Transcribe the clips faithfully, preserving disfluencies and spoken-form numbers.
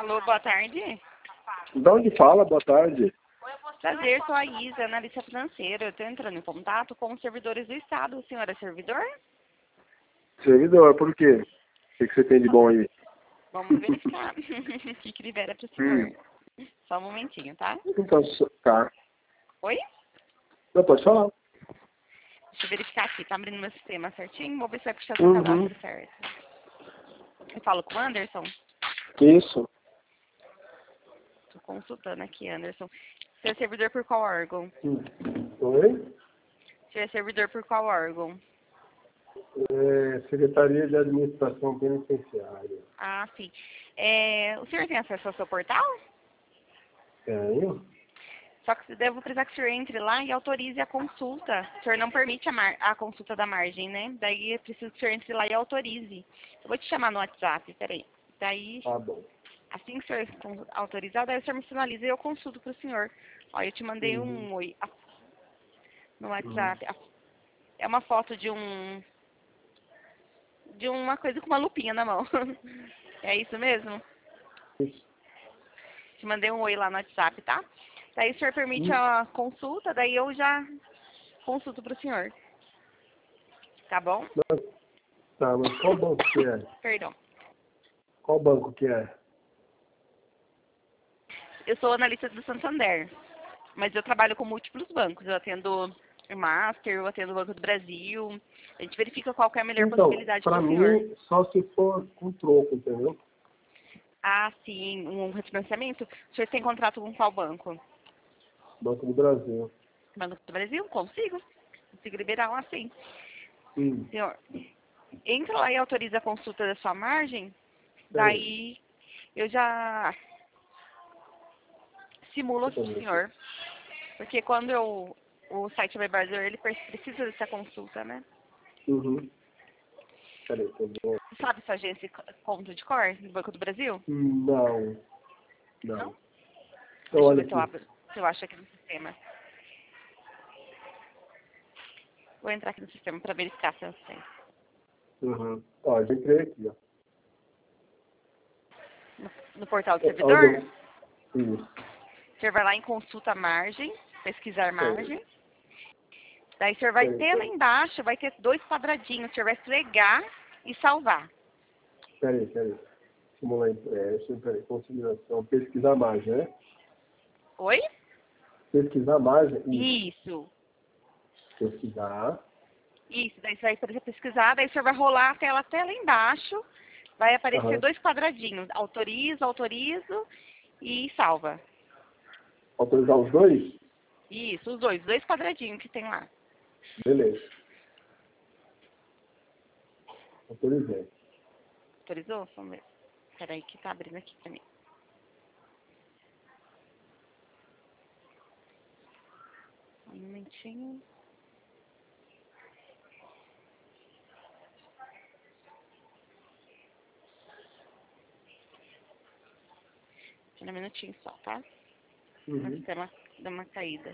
Alô, boa tarde. De onde fala? Boa tarde. Prazer, sou a Isa, analista financeira. Eu estou entrando em contato com os servidores do Estado. O senhor é servidor? Servidor, por quê? O que, que você tem de bom aí? Vamos verificar o que, que libera para o senhor. Hum. Só um momentinho, tá? Então, so- tá. Oi? Não, pode falar. Deixa eu verificar aqui. Tá abrindo meu sistema certinho? Vou ver se vai puxar seu Uhum. cadastro certo. Eu falo com o Anderson? Isso. Estou consultando aqui, Anderson. Você é servidor por qual órgão? Hum. Oi? Você é servidor por qual órgão? É, Secretaria de Administração Penitenciária. Ah, sim. É, o senhor tem acesso ao seu portal? Tenho? Só que eu devo precisar que o senhor entre lá e autorize a consulta. O senhor não permite a, mar- a consulta da margem, né? Daí eu preciso que o senhor entre lá e autorize. Eu vou te chamar no WhatsApp, peraí. Daí, Tá bom. assim que o senhor con- autorizar, daí o senhor me sinaliza e eu consulto para o senhor. Ó, eu te mandei Uhum. um oi a- no Uhum. WhatsApp. A- É uma foto de um... de uma coisa com uma lupinha na mão. É isso mesmo? Isso. Te mandei um oi lá no WhatsApp, tá? Daí o senhor permite Hum. a consulta, daí eu já consulto para o senhor. Tá bom? Mas- Tá, mas qual banco que é? Perdão. Qual banco que é? Eu sou analista do Santander, mas eu trabalho com múltiplos bancos. Eu atendo o Master, eu atendo o Banco do Brasil. A gente verifica qual que é a melhor Então, possibilidade pra para o senhor. mim, só se for com troco, entendeu? Ah, sim, um refinanciamento. O senhor tem contrato com qual banco? Banco do Brasil. Banco do Brasil? Consigo. Consigo liberar um assim. Hum. Senhor, entra lá e autoriza a consulta da sua margem, Peraí. daí eu já simulo Deixa aqui eu pro ver aqui. senhor. Porque quando eu, o site Webarzer, ele pre- precisa dessa consulta, né? Uhum. Peraí, que eu vou... Você sabe sua agência e co- conta de cor do Banco do Brasil? Não. Não. Não? Então, Deixa eu olha ver se eu aqui. abro, se eu acho aqui no sistema. Vou entrar aqui no sistema para verificar se eu sei. Uhum. Ó, já entrei aqui, ó. No, no portal do É, onde servidor, eu... Isso. o senhor vai lá em consulta margem, pesquisar Peraí. margem. Daí o senhor vai Peraí, ter lá peraí. embaixo, vai ter dois quadradinhos, o senhor vai esfregar e salvar. Peraí, peraí. Simular empréstimo, peraí. Consignação. Pesquisar margem, né? Oi? Pesquisar margem. Isso. Isso. Pesquisar. Isso, daí você vai fazer pesquisar, daí o senhor vai rolar a tela até lá embaixo, vai aparecer Aham. dois quadradinhos, autorizo, autorizo e salva. Autorizar os dois? Isso, os dois, dois quadradinhos que tem lá. Beleza. Autorizei. Autorizou? Vamos ver. Peraí que tá abrindo aqui pra mim. Um momentinho. Um minutinho só, tá? O Uhum. sistema dá uma caída.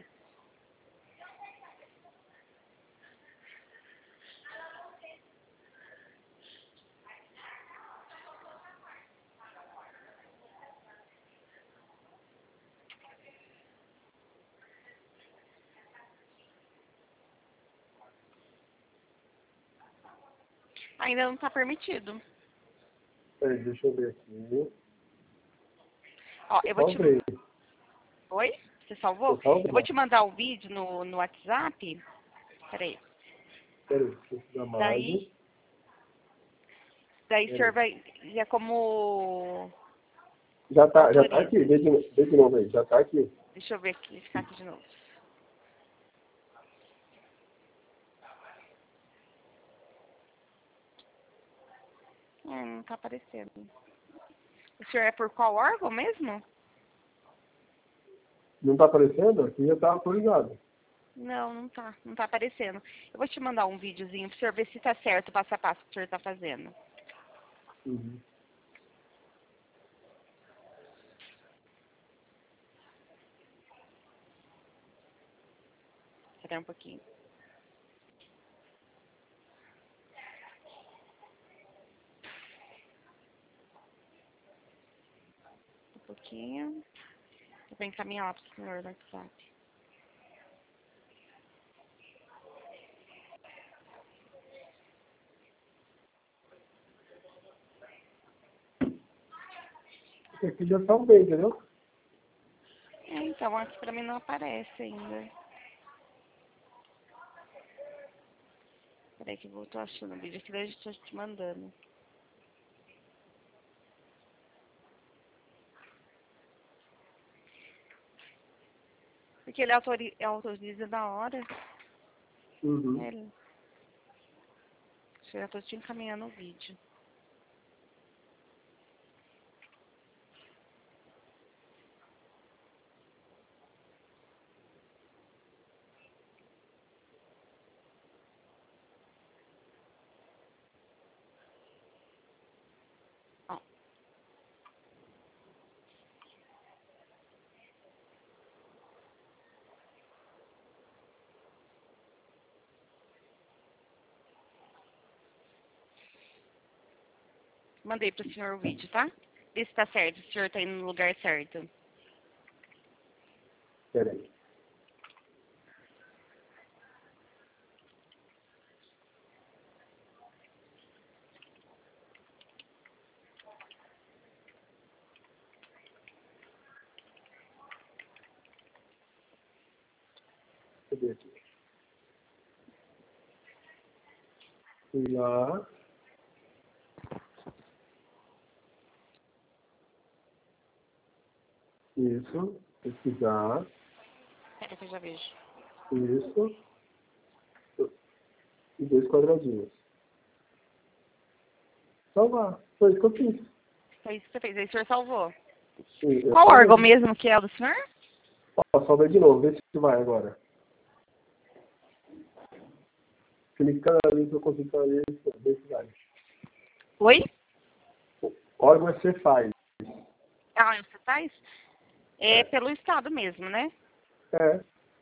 Ainda não tá permitido. Peraí, deixa eu ver aqui. Ó, Eu eu vou te... salvei. Oi? Você salvou? Eu salvei. Eu vou te mandar o vídeo no, no WhatsApp. Peraí. Peraí, pesquisar margem. Daí, daí o Peraí. senhor vai... É como... Já tá, já tá Autoriza. aqui. Vê de, vê de novo aí. Já tá aqui. Deixa eu ver aqui, ficar aqui de novo. É, não tá aparecendo. O senhor é por qual órgão mesmo? Não tá aparecendo? Aqui já tá autorizado. Não, não tá. Não tá aparecendo. Eu vou te mandar um videozinho pro senhor ver se tá certo o passo a passo que o senhor tá fazendo. Uhum. Espera um pouquinho. aqui. Eu vou encaminhar lá para o senhor no WhatsApp. Esse aqui já salvei, entendeu? É, então, aqui pra mim não aparece ainda. Peraí que eu tô achando o vídeo aqui, daí eu estou te mandando. Porque ele autori autoriza na hora. Uhum. Ele... Eu já tô te encaminhando o vídeo. Ó. Mandei pro senhor o vídeo, tá? Vê se tá certo, se o senhor tá indo no lugar certo. Peraí. Cadê aqui? Fui lá. Isso. Pesquisar. Pera que eu já vejo. Isso. E dois quadradinhos. Salvar. Foi isso que eu fiz. Foi isso que você fez. Aí o senhor salvou. Sim, eu Qual salvei. órgão mesmo que é o do senhor? Ó, salvei de novo. Vê se vai agora. Clica ali que eu consigo fazer isso. Vê se vai. Oi? Órgão é Cefaz. Ah, você faz? É É. pelo estado mesmo, né? É.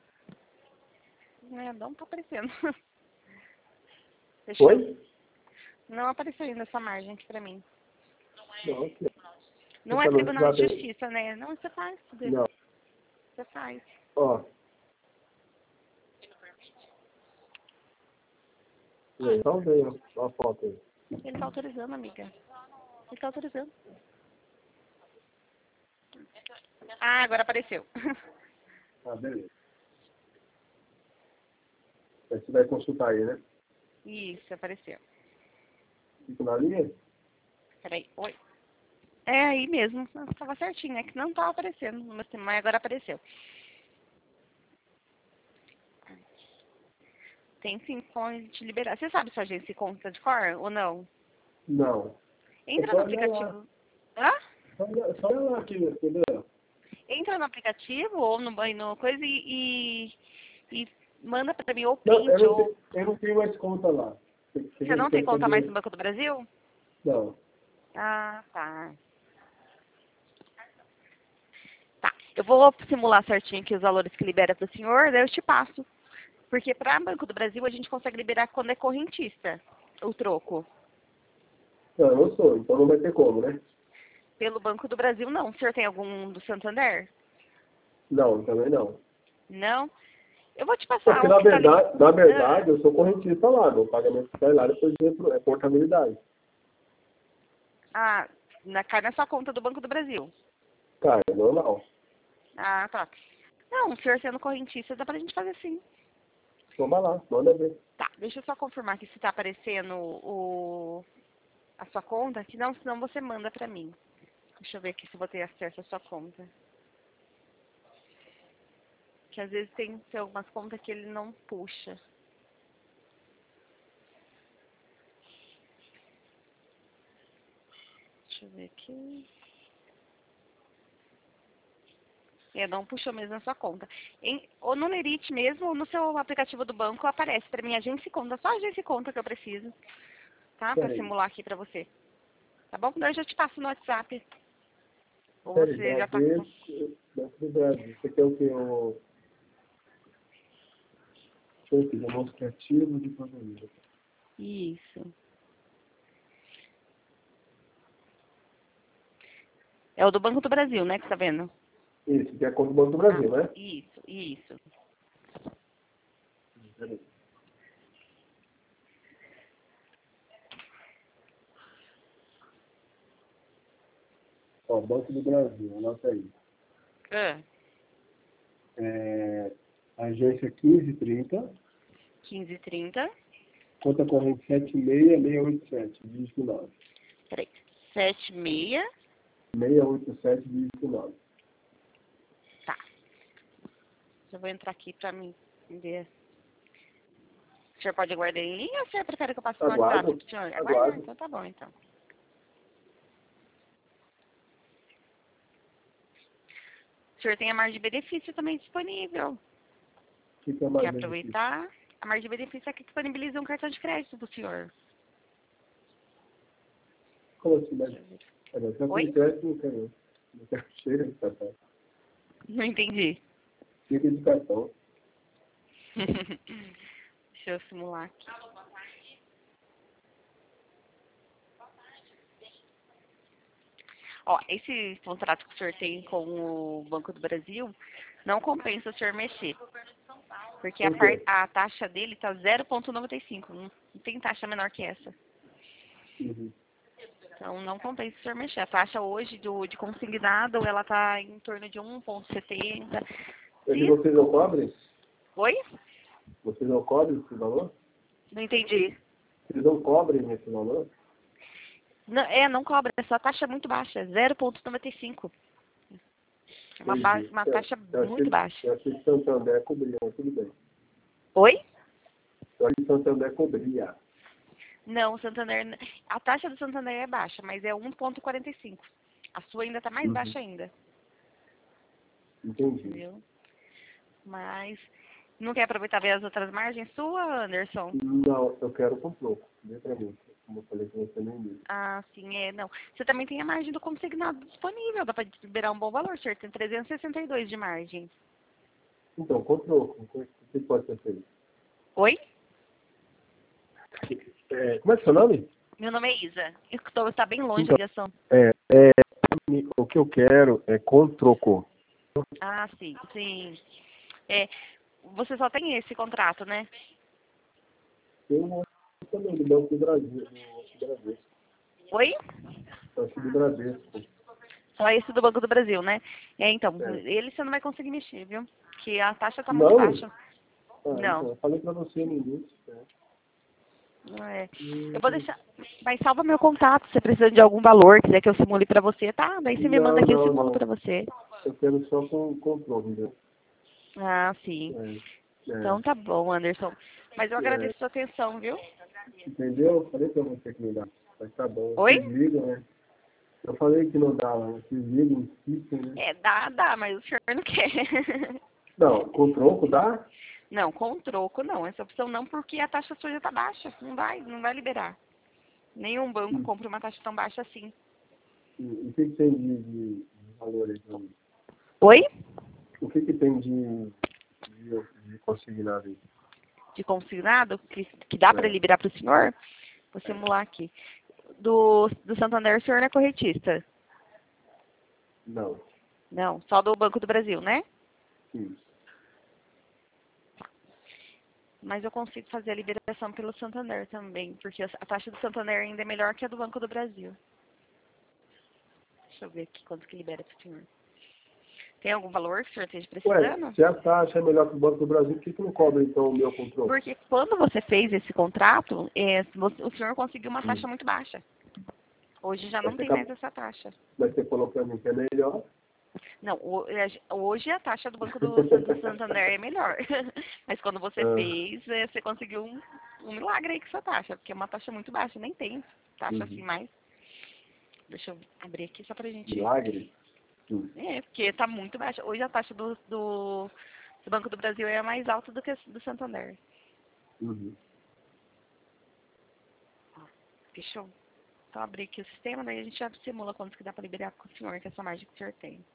É, não tá aparecendo. Deixa eu... Oi? Não apareceu ainda essa margem aqui pra mim. Não, aqui. Não Você é tá no Tribunal de WhatsApp? Justiça, né? Não, você faz. Você Não. faz. Ó. Eu salvei a, a foto aí. Ele tá autorizando, amiga. Ele tá autorizando. Ah, agora apareceu. Ah, beleza. Aí você vai consultar aí, né? Isso, apareceu. Fica na linha? Peraí, oi. É aí mesmo, tava certinho, é que não tava aparecendo, mas agora apareceu. Tem sim como te liberar. Você sabe sua agência e conta de cor ou não? Não. É Entra só no olhar lá. aplicativo. Hã? Só olhar, só olhar lá aqui, entendeu? Entra no aplicativo ou no banho, no coisa e, e, e manda pra mim ou Não, eu print não, ou... tenho, eu não tenho mais conta lá. Você Você não tem quer conta mais no fazer... Banco do Brasil? Não. Ah, tá. Tá. Eu vou simular certinho aqui os valores que libera pro senhor, daí eu te passo. Porque para Banco do Brasil a gente consegue liberar quando é correntista, o troco. Não, eu não sou, então não vai ter como, né? Pelo Banco do Brasil não. O senhor tem algum do Santander? Não, também não. Não? Eu vou te É passar porque, um na que tá ali. verdade, na Ah, verdade, eu sou correntista lá. Meu pagamento sai lá, depois é portabilidade. ah, na, cai na sua conta do Banco do Brasil. Cara, é normal. Ah, tá. Não, o senhor sendo correntista dá pra gente fazer sim. Toma lá, manda ver. Tá, deixa eu só confirmar aqui se tá aparecendo o, a sua conta, que não, senão você manda pra mim. Deixa eu ver aqui se eu vou ter acesso à sua conta. Que às vezes tem, tem algumas contas que ele não puxa. Deixa eu ver aqui. É, não puxou mesmo a sua conta. Em, ou no Lerite mesmo, ou no seu aplicativo do banco, aparece pra mim agência e conta. Só agência e conta que eu preciso, tá? Pra Peraí. simular aqui pra você. Tá bom? Daí eu já te passo no WhatsApp. Ou Peraí, você já tá com... Bradesco, Banco do Brasil. Você quer o quê? O... Deixa eu ver, demonstrativo de pagamento. Isso. É o do Banco do Brasil, né, que você tá vendo? Isso, que é a conta do Banco do Brasil, Ah, né? isso, isso. Peraí. Ó, Banco do Brasil, anota aí. Ah, É, agência quinze trinta, quinze e trinta. conta corrente sete seis seis oito sete, dígito nove. Peraí. sete seis. seis oito sete, dígito nove. Tá. Já vou entrar aqui pra mim ver. O senhor pode aguardar em linha ou o senhor prefere que eu passe no WhatsApp Aguardo. pro senhor? Aguardar? Aguardo. Então tá bom, então. O senhor tem a margem de benefício também disponível. O que, que é mais Quer benefício? aproveitar? A margem de benefício é que disponibiliza um cartão de crédito pro senhor. Como assim, mas... É, mas cartão Oi? de crédito não quero. Não quero cheiro de cartão. Não entendi. Chega de cartão. Deixa eu simular aqui. Ó, esse contrato que o senhor tem com o Banco do Brasil, não compensa o senhor mexer. Porque a, Por par- quê? a taxa dele tá zero vírgula noventa e cinco. Não, não tem taxa menor que essa. Uhum. Então não compensa o senhor mexer. A taxa hoje do, de consignado, ela tá em torno de um vírgula setenta. E Se... vocês não cobrem? Oi? Vocês não cobrem esse valor? Não entendi. Vocês não cobrem esse valor? Não, é, não cobra. Essa taxa é muito baixa. zero vírgula noventa e cinco. É uma, ba- Entendi. uma Eu, taxa eu muito achei, baixa. eu achei que Santander cobria, mas tudo bem. Oi? Eu achei que Santander cobria. Não, o Santander. A taxa do Santander é baixa, mas é um vírgula quarenta e cinco. A sua ainda está mais Uhum. baixa ainda. Entendi. Entendeu? Mas não quer aproveitar ver as outras margens sua, Anderson? Não, eu quero com troco. Vê pra mim. Como eu falei com você no início. Ah, sim, é, não. Você também tem a margem do consignado disponível, dá para liberar um bom valor, senhor. Tem trezentos e sessenta e dois de margem. Então, com troco. O que pode ser feito? Oi? É, como é que é seu nome? Meu nome é Isa. Estou, está bem longe Então, a ligação. é, é, o que eu quero é com troco. Ah, sim, sim. É, você só tem esse contrato, né? Eu não também do Banco do Brasil. Do Bradesco. Oi? Eu acho do Bradesco. Só esse do Banco do Brasil, né? É, então, É. ele você não vai conseguir mexer, viu? Porque a taxa está muito Não? baixa. Ah, Não, então, eu falei pra você no início. É. não é. Hum, Eu vou deixar. Mas salva meu contato, se você precisa de algum valor, quiser que eu simule pra você, tá? Daí você me Não, manda aqui, eu não, simulo não. pra você. Eu quero só com controle, entendeu? Ah, sim. É, é, Então tá bom, Anderson. Mas eu é, agradeço a sua atenção, viu? entendeu? Eu falei pra você que não dá. Mas tá bom. Oi? Vocês ligam, né? Eu falei que não dá, né? Vocês ligam, insistem, né? É, dá, dá, mas o senhor não quer. Não, com tronco dá? Não, com troco não. Essa opção não, porque a taxa sua já tá baixa. Não vai, não vai liberar. Nenhum banco Hum, compra uma taxa tão baixa assim. hum, O que, que tem de, de, de valor aí pra mim? Oi? O que, que tem de, de, de consignado aí? De consignado, que, que dá para É, liberar para o senhor? Vou simular aqui. Do, do Santander, o senhor não é corretista? não. Não, só do Banco do Brasil, né? Isso. Mas eu consigo fazer a liberação pelo Santander também, porque a a taxa do Santander ainda é melhor que a do Banco do Brasil. Deixa eu ver aqui quanto que libera para o senhor. Tem algum valor que o senhor esteja Ué, precisando? se a taxa é melhor que o Banco do Brasil, por que, que não cobra então o meu controle? Porque quando você fez esse contrato, é, você- o senhor conseguiu uma taxa Hum. muito baixa. Hoje já Mas não você, tem mais acabou, essa taxa. mas você falou pra mim que é melhor. Não, ho- é, hoje a taxa do Banco do, San- do Santander é melhor. Mas quando você Ah, fez, é, você conseguiu um, um milagre aí com essa taxa, porque é uma taxa muito baixa, nem tem taxa assim uhum. mais. Deixa eu abrir aqui só pra gente. Milagre? Hum. É, porque tá muito baixa. Hoje a taxa do, do, do Banco do Brasil é mais alta do que a do Santander. Uhum. Deixa eu só abrir aqui o sistema, daí a gente já simula quanto que dá pra liberar com o senhor, que é essa margem que o senhor tem.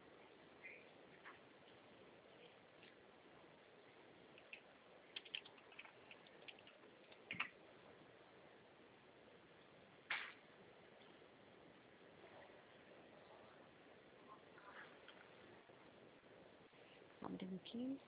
abrindo aqui.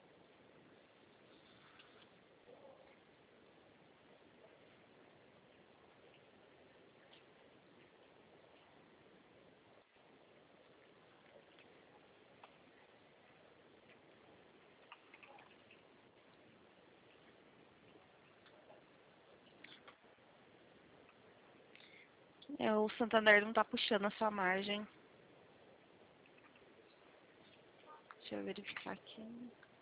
É, o Santander não tá puxando a sua margem. Deixa eu verificar aqui.